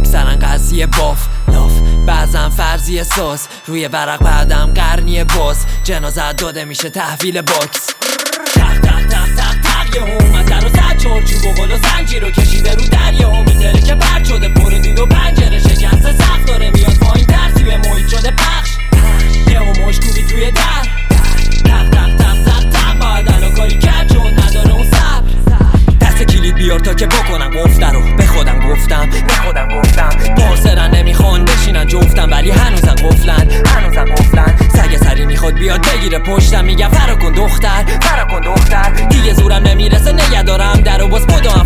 اکثرا قضیه باف لاف بعضا فرضی ساز روی ورق بعدم قرنی باز جنازت داده میشه تحویل باکس تق تق تق تق تق یه اومد در و زد چارچوب و غل و زنجیر رو کشیده رو دریا میتره که برد شده پر دید و پنجره شکسته سقف داره میاد پایین تر توی محیط شده پخش یه و مشکوبی توی در تق تق تق تق تق باید الان کاری کرد چون نداره اون صبر دست کلید بیار تا که بکنم گفته رو به خودم گفتم پارسرن نمیخوان بشینن جفتم ولی هنوزم قفلن سگ سری میخواد بیاد بگیره پشتم میگم فرا کن دختر دیگه زورم نمیرسه نگه دارم در و باز بدام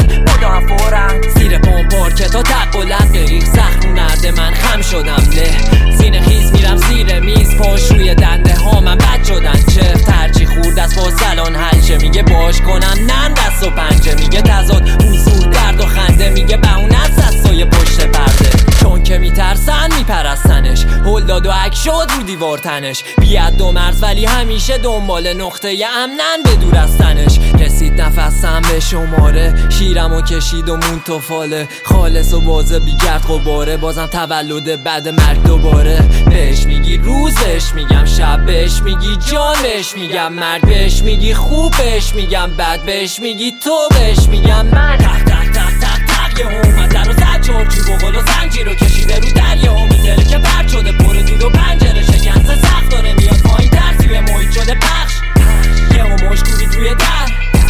فورن زیر پام پارکه تا تق و لق ریخ سخت نرده من خم شدم له سینه خیز میرم زیر میز پاش روی دنده ها من بد شدن چفت هرچی خورد از فاصلان حلشه میگه باش کنم نن دست و پنجه میگه تضاد حضور درد و خنده میگه بهونه از سایه پشت پرده چون که میترسن میپرستنش هل داد و عک شد رو دیوار تنش بیاد دو مرز ولی همیشه دنبال نقطه امنن به دور از تنش رسید نفسم به شماره شیرمو کشید و مون تو فاله خالص و بازه بیگرد غباره بازم تولد بعد مرگ دوباره بهش میگی روز بهش میگم شب بهش میگی جان بهش میگم مرگ بهش میگی خوب بهش میگم بد بهش میگی تو بهش میگم من تق تق تق تق تق یه اومد در و زد چارچوب و غل و زنجیر رو کشیده رو دریا میتره که برد شده پر دید و پنجره شکسته سقف داره میاد پایین تر توی محیط شده پخش یه و مشکوبی توی در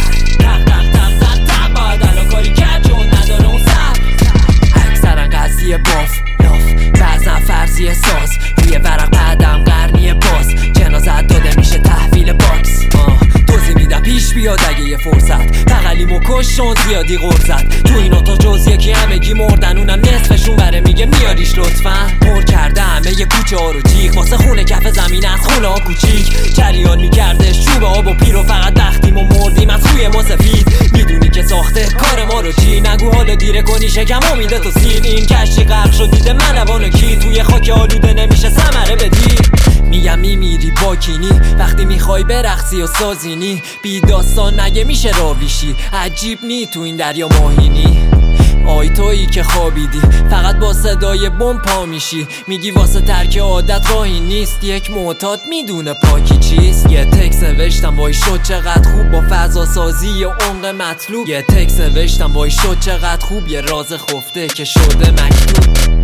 تق تق تق تق تق باید الان کاری کرد چون نداره اون صبر اکثرا قضیه باف لاف بعضا فرضی ساز روی ورق بعدم قرنی باز جنازت داده میشه تحویل باکس توضیح میدم پیش بیاد اگه یه فرصت بغلیمو کشون زیادی غرزت تو این اتاق جز یکی همگی مردن اونم نصفشون بره میگه میاریش لطفا پر کرده همه یه کوچه ها رو جیغ واسه خونه کف زمین از خونه ها کوچیک جریان میکردش چوب آب و پیر و فقط بختیم و مردیم از روی ما سفید میدونی که ساخته کار ما رو چی نگو حالا دیره کنی شکم امیده تو سیر این کشتی غرق شد دیده من روانو کی توی خاک آلوده نمیشه ثمره بدی میگم میمیری با کینی وقتی میخوای برقصی و سازینی بی داستان نگه میشه راویشی عجیب نی تو این دریا ماهینی آی تویی که خوابیدی فقط با صدای بم پا میشی میگی واسه ترک عادت راهی نیست یک معتاد میدونه پاکی چیست یه تکس نوشتم وای شد چقدر خوب با فضا سازی و عمق مطلوب یه تکس نوشتم وای شد چقدر خوب یه راز خفته که شده مکتوب